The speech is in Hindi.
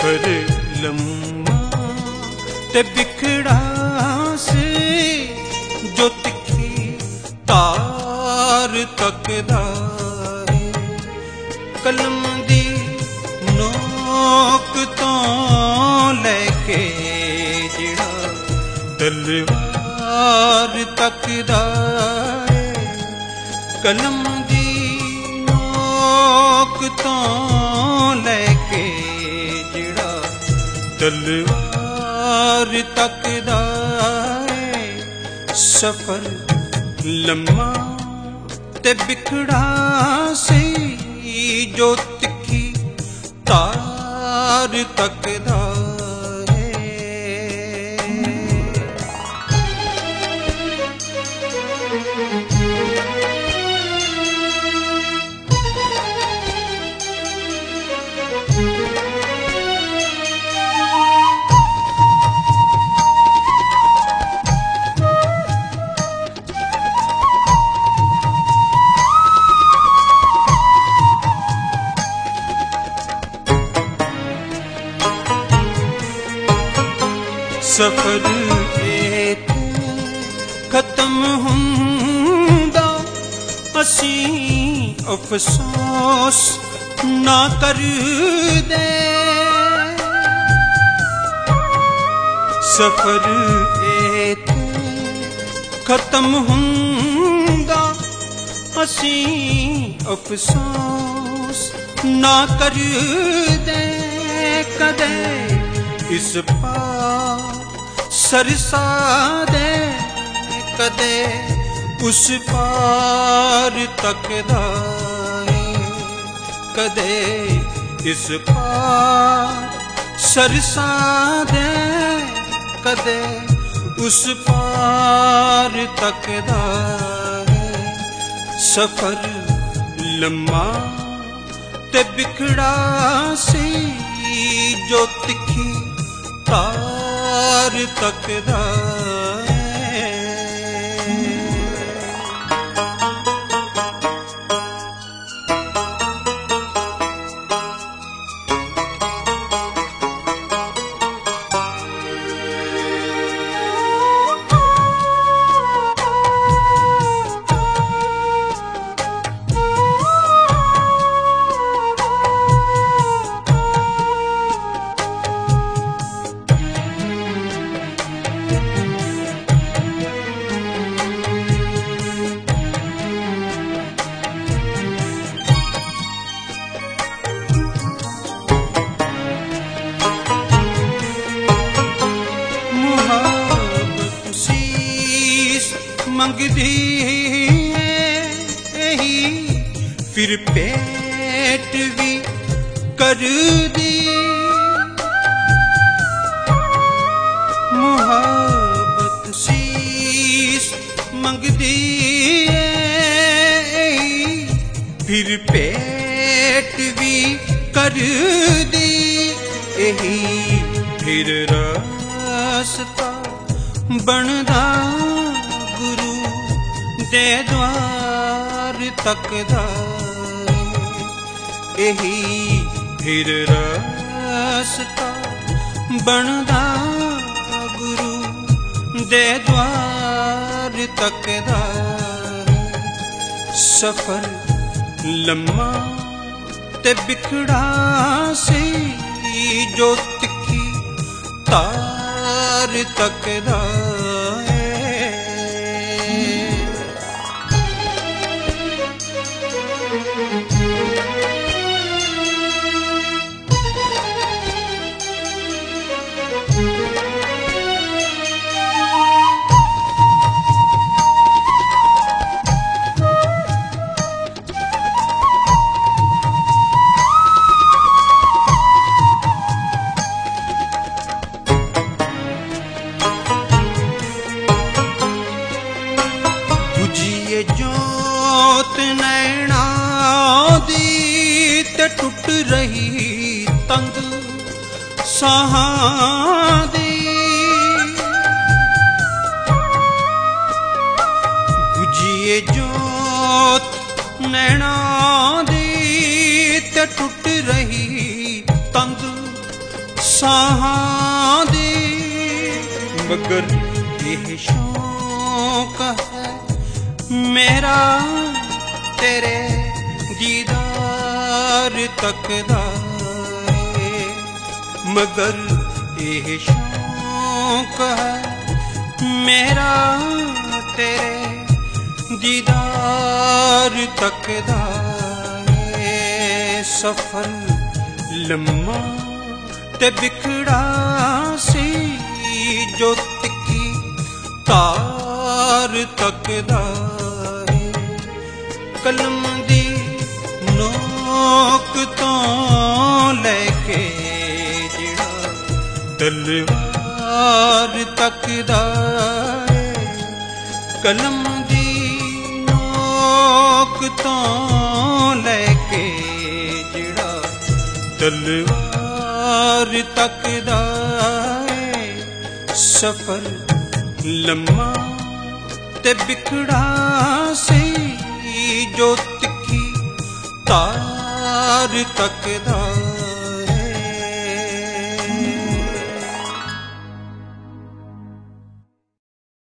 सफर लम्मा ते बिखड़ा से जो तिखी तार तकदा है कलम दी नोक तो लेके जिड़ा तलवार तकदा है कलम दी नोक तो लेके जिड़ा तलवार तकदा है सफर लम्मा ते बिखड़ा से जो तिखी तार तकदा सफर खत्म हुंदा असी अफसोस ना कर दे सफर खत्म हुंदा असी अफसोस ना कर दे कदे इस पार सरसा दे कदे उस पार तकदा है कदे इस पार सरसा दे कदे उस पार तकदा है सफर लम्मा ते बिखड़ा सी जो तिखी तार तकदा मंगदी ही फिर पेट भी कर दी मुहब्बत शीश मंगदी फिर पेट भी कर दी यही फिर रास्ता बनदा गुरु दे द्वार तकदा यही फिर रास्ता बनदा गुरु दे द्वार तकदा सफर लम्मा ते बिखड़ा से जो तिखी तार तकदा जोत नैना दी ते टुट रही तंग साहां दी बुझिए जोत नैना दी ते टुट रही तंग ਸਾਹਾਂ ਦੀ, ਮਗਰ ਇਹ ਸ਼ੌਕ ਹੈ ਮੇਰਾ ਤੇਰੇ ਦੀਦਾਰ ਤੱਕਦਾ ਏ, ਮਗਰ ਇਹ ਸ਼ੌਕ ਹੈ ਮੇਰਾ ਤੇਰੇ ਦੀਦਾਰ ਤੱਕਦਾ ਏ। ਸਫ਼ਰ ਲੰਮਾ ਤੇ ਵਿਖੜਾ ਸੀ ਜੋ ਤਿੱਖੀ ਤਾਰ ਤੱਕਦਾ ਏ, ਕਲਮ ਦੀ ਨੋਕ ਤੋਂ ਲੈ ਕੇ ਜਿਹੜਾ ਤਲਵਾਰ ਤੱਕਦਾ ਏ, ਕਲਮ ਦੀ ਨੋਕ ਤੋਂ ਲੈ ਕੇ ਜਿਹੜਾ ਤਲਵਾਰ ਤੱਕਦਾ ਏ। ਸਫ਼ਰ ਲੰਮਾ ਤੇ ਵਿਖੜਾ ਸੀ ਜੋ ਤਿੱਖੀ ਤਾਰ ਤੱਕਦਾ